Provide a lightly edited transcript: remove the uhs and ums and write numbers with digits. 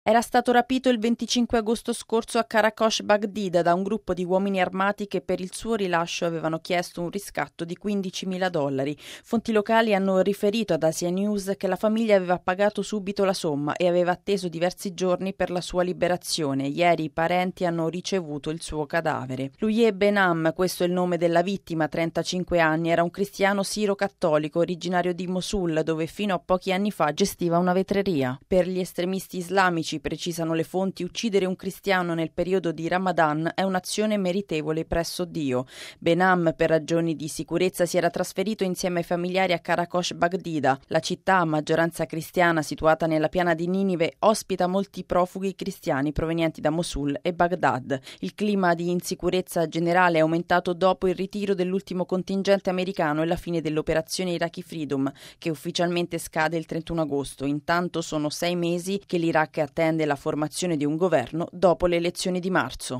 Era stato rapito il 25 agosto scorso a Karakosh Baghdad da un gruppo di uomini armati che per il suo rilascio avevano chiesto un riscatto di $15.000. Fonti locali hanno riferito ad Asia News che la famiglia aveva pagato subito la somma e aveva atteso diversi giorni per la sua liberazione. Ieri i parenti hanno ricevuto il suo cadavere. Louie Benham, questo è il nome della vittima, 35 anni, era un cristiano siro-cattolico originario di Mosul, dove fino a pochi anni fa gestiva una vetreria. Per gli estremisti islamici, precisano le fonti, uccidere un cristiano nel periodo di Ramadan è un'azione meritevole presso Dio. Benham, per ragioni di sicurezza, si era trasferito insieme ai familiari a Karakosh Baghdad. La città, a maggioranza cristiana, situata nella piana di Ninive, ospita molti profughi cristiani provenienti da Mosul e Baghdad. Il clima di insicurezza generale è aumentato dopo il ritiro dell'ultimo contingente americano e la fine dell'operazione Iraqi Freedom, che ufficialmente scade il 31 agosto. Intanto sono 6 mesi che l'Iraq attende la formazione di un governo dopo le elezioni di marzo.